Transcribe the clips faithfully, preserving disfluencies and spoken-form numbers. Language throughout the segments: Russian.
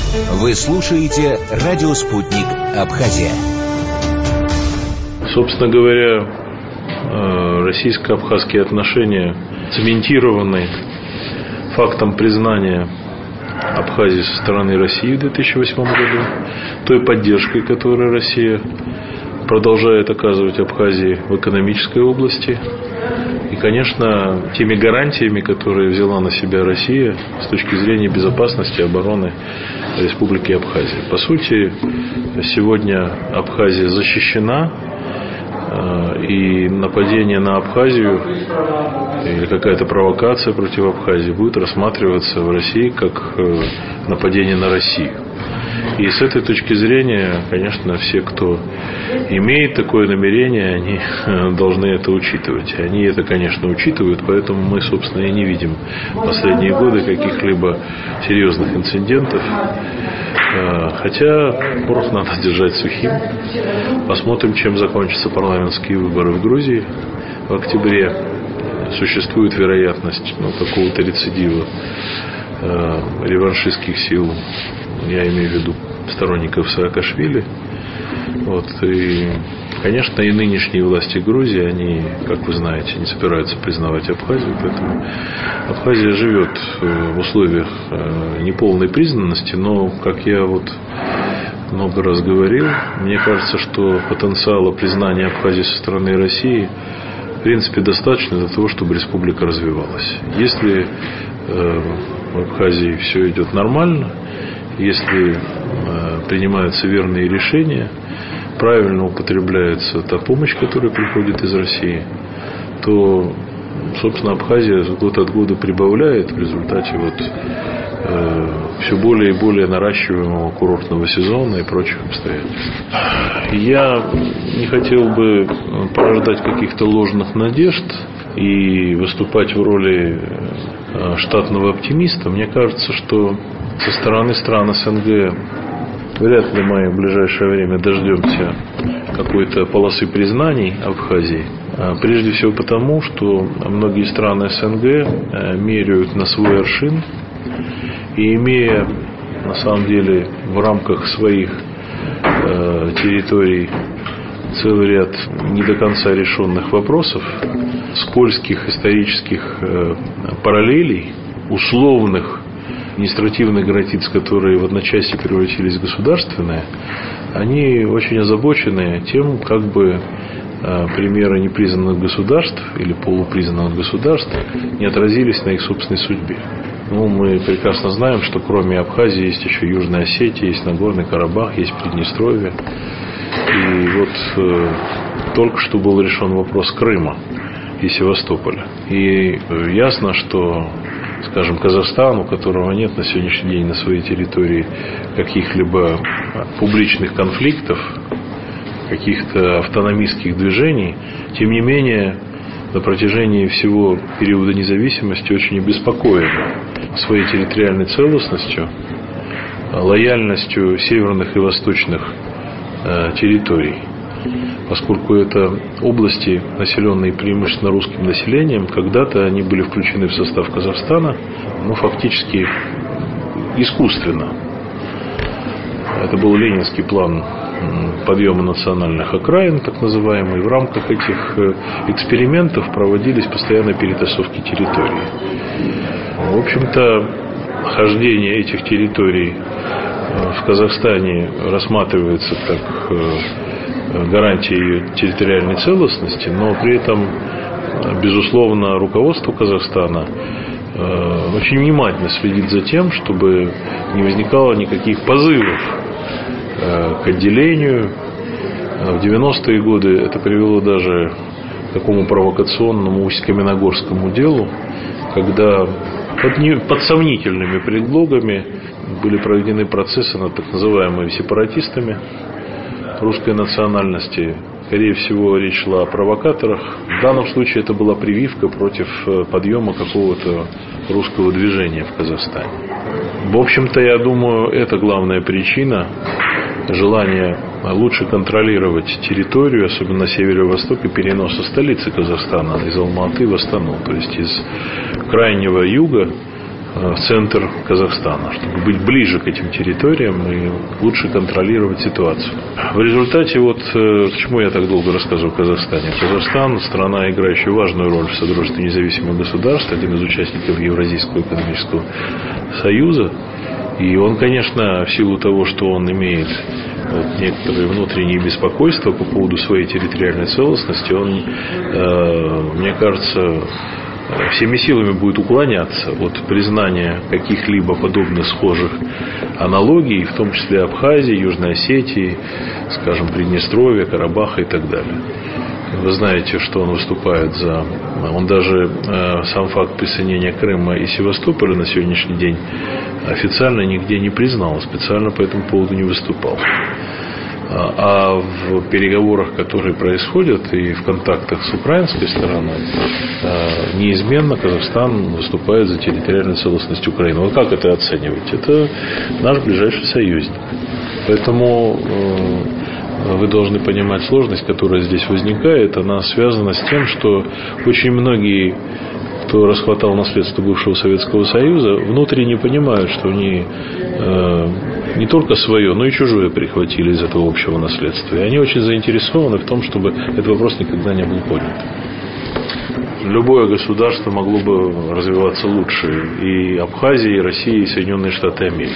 Вы слушаете «Радио Спутник. Абхазия». Собственно говоря, российско-абхазские отношения цементированы фактом признания Абхазии со стороны России в две тысячи восьмом году, той поддержкой, которую Россия продолжает оказывать Абхазии в экономической области, и, конечно, теми гарантиями, которые взяла на себя Россия с точки зрения безопасности и обороны Республики Абхазия. По сути, сегодня Абхазия защищена, и нападение на Абхазию или какая-то провокация против Абхазии будет рассматриваться в России как нападение на Россию. И с этой точки зрения, конечно, все, кто имеет такое намерение, они должны это учитывать. Они это, конечно, учитывают, поэтому мы, собственно, и не видим в последние годы каких-либо серьезных инцидентов. Хотя порох надо держать сухим. Посмотрим, чем закончатся парламентские выборы в Грузии в октябре. Существует вероятность ну, какого-то рецидива э, реваншистских сил, я имею в виду сторонников Саакашвили. Вот, и, конечно, и нынешние власти Грузии, они, как вы знаете, не собираются признавать Абхазию, поэтому Абхазия живет в условиях неполной признанности, но, как я вот много раз говорил, мне кажется, что потенциала признания Абхазии со стороны России в принципе достаточно для того, чтобы республика развивалась. Если э, в Абхазии все идет нормально, если э, принимаются верные решения, правильно употребляется та помощь, которая приходит из России, то, собственно, Абхазия год от года прибавляет в результате вот, э, все более и более наращиваемого курортного сезона и прочих обстоятельств. Я не хотел бы порождать каких-то ложных надежд и выступать в роли штатного оптимиста. Мне кажется, что со стороны стран СНГ вряд ли мы в ближайшее время дождемся какой-то полосы признаний Абхазии. Прежде всего потому, что многие страны СНГ меряют на свой аршин и, имея на самом деле в рамках своих э, территорий целый ряд не до конца решенных вопросов, скользких исторических э, параллелей, условных административных границ, которые в одночасье превратились в государственные, они очень озабочены тем, как бы э, примеры непризнанных государств или полупризнанных государств не отразились на их собственной судьбе. Ну, мы прекрасно знаем, что кроме Абхазии есть еще Южная Осетия, есть Нагорный Карабах, есть Приднестровье. И вот э, только что был решен вопрос Крыма и Севастополя. И э, ясно, что, скажем, Казахстан, у которого нет на сегодняшний день на своей территории каких-либо публичных конфликтов, каких-то автономистских движений, тем не менее, на протяжении всего периода независимости очень обеспокоен своей территориальной целостностью, лояльностью северных и восточных э, территорий, поскольку это области, населенные преимущественно русским населением, когда-то они были включены в состав Казахстана, ну, фактически искусственно. Это был ленинский план подъема национальных окраин, так называемый. В рамках этих экспериментов проводились постоянные перетасовки территорий. В общем-то, хождение этих территорий в Казахстане рассматривается как гарантия ее территориальной целостности, но при этом, безусловно, руководство Казахстана очень внимательно следит за тем, чтобы не возникало никаких позывов к отделению. В девяностые годы это привело даже к такому провокационному Усть-Каменогорскому делу, когда под, не, под сомнительными предлогами были проведены процессы над так называемыми сепаратистами русской национальности. Скорее всего, речь шла о провокаторах. В данном случае это была прививка против подъема какого-то русского движения в Казахстане. В общем-то, я думаю, это главная причина желание лучше контролировать территорию, особенно на севере и востоке, переноса столицы Казахстана из Алматы в Астану, то есть из крайнего юга в центр Казахстана, чтобы быть ближе к этим территориям и лучше контролировать ситуацию. В результате, вот к чему я так долго рассказываю о Казахстане. Казахстан – страна, играющая важную роль в содружестве независимых государств, один из участников Евразийского экономического союза. И он, конечно, в силу того, что он имеет вот некоторые внутренние беспокойства по поводу своей территориальной целостности, он, э, мне кажется, всеми силами будет уклоняться от признания каких-либо подобных схожих аналогий, в том числе Абхазии, Южной Осетии, скажем, Приднестровья, Карабаха и так далее. Вы знаете, что он выступает за... Он даже э, сам факт присоединения Крыма и Севастополя на сегодняшний день официально нигде не признал, специально по этому поводу не выступал. А в переговорах, которые происходят, и в контактах с украинской стороной, неизменно Казахстан выступает за территориальную целостность Украины. Вот как это оценивать? Это наш ближайший союзник. Поэтому вы должны понимать сложность, которая здесь возникает. Она связана с тем, что очень многие, кто расхватал наследство бывшего Советского Союза, внутренне понимают, что они э, не только свое, но и чужое прихватили из этого общего наследства. И они очень заинтересованы в том, чтобы этот вопрос никогда не был поднят. Любое государство могло бы развиваться лучше. И Абхазия, и Россия, и Соединенные Штаты Америки.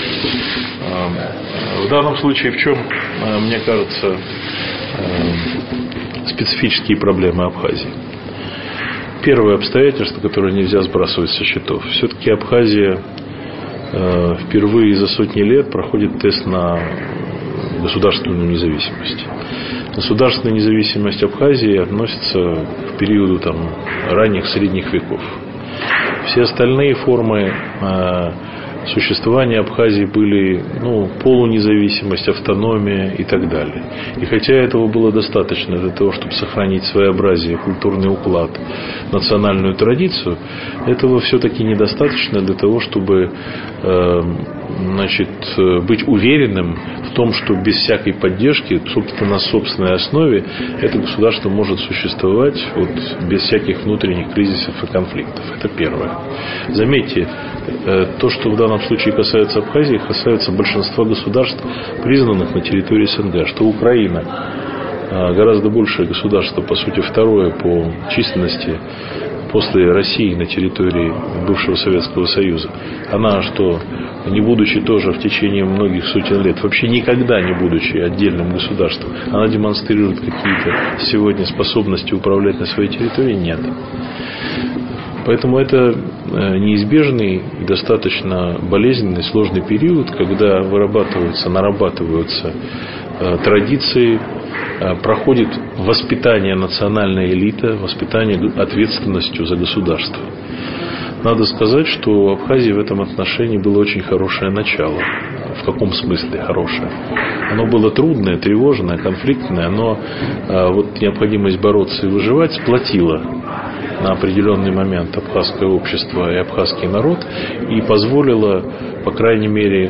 В данном случае в чем, мне кажется, специфические проблемы Абхазии? Первое обстоятельство, которое нельзя сбрасывать со счетов. Все-таки Абхазия э, впервые за сотни лет проходит тест на государственную независимость. Государственная независимость Абхазии относится к периоду там, ранних средних веков. Все остальные формы э, существования Абхазии были ну, полунезависимость, автономия и так далее. И хотя этого было достаточно для того, чтобы сохранить своеобразие, культурный уклад, национальную традицию, этого все-таки недостаточно для того, чтобы э, значит, быть уверенным в том, что без всякой поддержки, собственно, на собственной основе это государство может существовать вот, без всяких внутренних кризисов и конфликтов. Это первое. Заметьте, то, что в данном случае касается Абхазии, касается большинства государств, признанных на территории СНГ, что Украина гораздо большее государство, по сути, второе по численности после России на территории бывшего Советского Союза. Она что, не будучи тоже в течение многих сотен лет, вообще никогда не будучи отдельным государством, она демонстрирует какие-то сегодня способности управлять на своей территории? Нет. Поэтому это неизбежный и достаточно болезненный, сложный период, когда вырабатываются, нарабатываются традиции, проходит воспитание национальной элиты, воспитание ответственностью за государство. Надо сказать, что у Абхазии в этом отношении было очень хорошее начало. В каком смысле хорошее? Оно было трудное, тревожное, конфликтное, но вот необходимость бороться и выживать сплотила на определенный момент абхазское общество и абхазский народ и позволило, по крайней мере,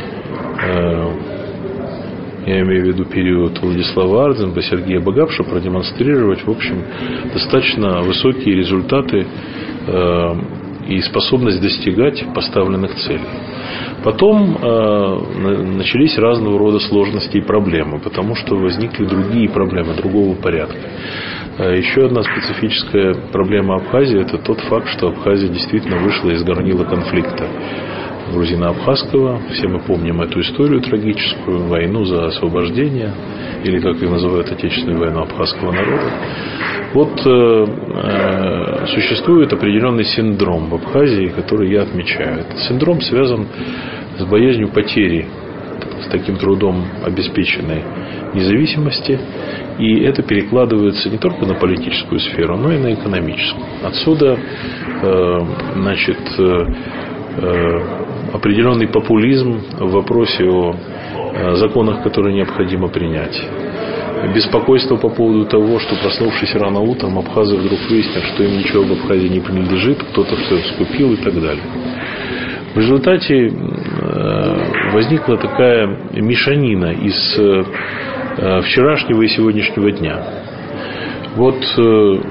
я имею в виду период Владислава Ардзенба, Сергея Багапша, продемонстрировать, в общем, достаточно высокие результаты э, и способность достигать поставленных целей. Потом э, начались разного рода сложности и проблемы, потому что возникли другие проблемы, другого порядка. Еще одна специфическая проблема Абхазии – это тот факт, что Абхазия действительно вышла из горнила конфликта грузино-абхазского. Все мы помним эту историю трагическую, войну за освобождение, или, как ее называют, Отечественную войну абхазского народа. Вот э, существует определенный синдром в Абхазии, который я отмечаю. Этот синдром связан с боязнью потери, с таким трудом обеспеченной независимости. И это перекладывается не только на политическую сферу, но и на экономическую. Отсюда э, значит, э, определенный популизм в вопросе о законах, которые необходимо принять. Беспокойство по поводу того, что, проснувшись рано утром, абхазы вдруг выяснят, что им ничего в Абхазии не принадлежит, кто-то все скупил и так далее. В результате возникла такая мешанина из вчерашнего и сегодняшнего дня. Вот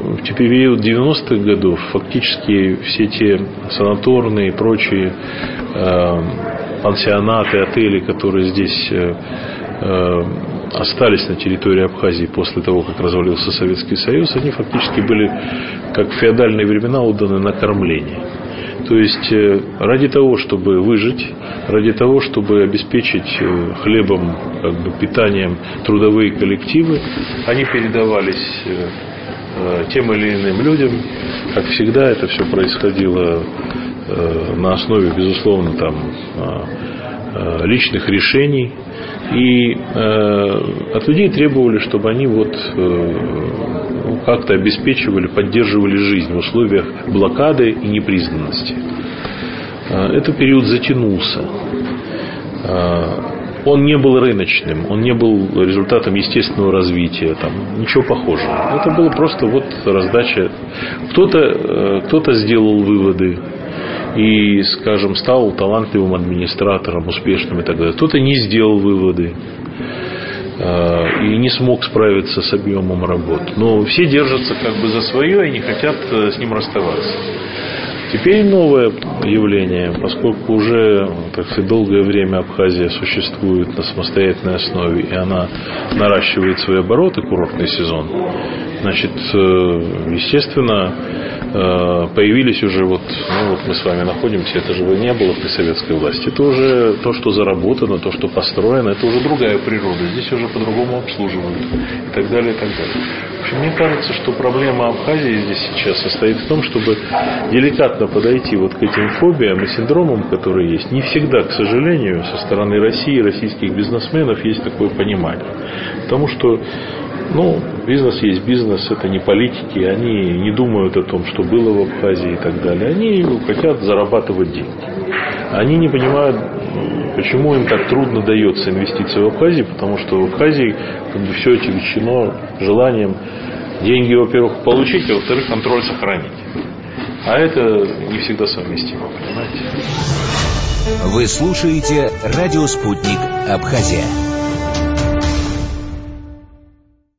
в период девяностых годов фактически все те санаторные и прочие э, пансионаты, отели, которые здесь э, э, остались на территории Абхазии после того, как развалился Советский Союз, они фактически были, как в феодальные времена, отданы на кормление. То есть ради того, чтобы выжить, ради того, чтобы обеспечить хлебом, как бы, питанием трудовые коллективы, они передавались тем или иным людям. Как всегда, это все происходило на основе, безусловно, там, личных решений. И от людей требовали, чтобы они вот как-то обеспечивали, поддерживали жизнь в условиях блокады и непризнанности. Этот период затянулся. Он не был рыночным, он не был результатом естественного развития, там, ничего похожего. Это было просто вот раздача. Кто-то, кто-то сделал выводы и, скажем, стал талантливым администратором, успешным и так далее. Кто-то не сделал выводы и не смог справиться с объемом работ. Но все держатся как бы за свое и не хотят с ним расставаться. Теперь новое явление, поскольку уже, так сказать, долгое время Абхазия существует на самостоятельной основе, и она наращивает свои обороты, курортный сезон, значит, естественно, появились уже вот, ну вот мы с вами находимся, это же не было при советской власти, это уже то, что заработано, то, что построено, это уже другая природа, здесь уже по-другому обслуживают и так далее, и так далее. В общем, мне кажется, что проблема Абхазии здесь сейчас состоит в том, чтобы деликатно подойти вот к этим фобиям и синдромам, которые есть. Не всегда, к сожалению, со стороны России, российских бизнесменов есть такое понимание. Потому что, ну, бизнес есть бизнес, это не политики, они не думают о том, что было в Абхазии и так далее. Они хотят зарабатывать деньги. Они не понимают, почему им так трудно дается инвестиция в Абхазию, потому что в Абхазии как бы все отягчено желанием деньги, во-первых, получить, а во-вторых, контроль сохранить. А это не всегда совместимо, понимаете? Вы слушаете «Радио Спутник. Абхазия».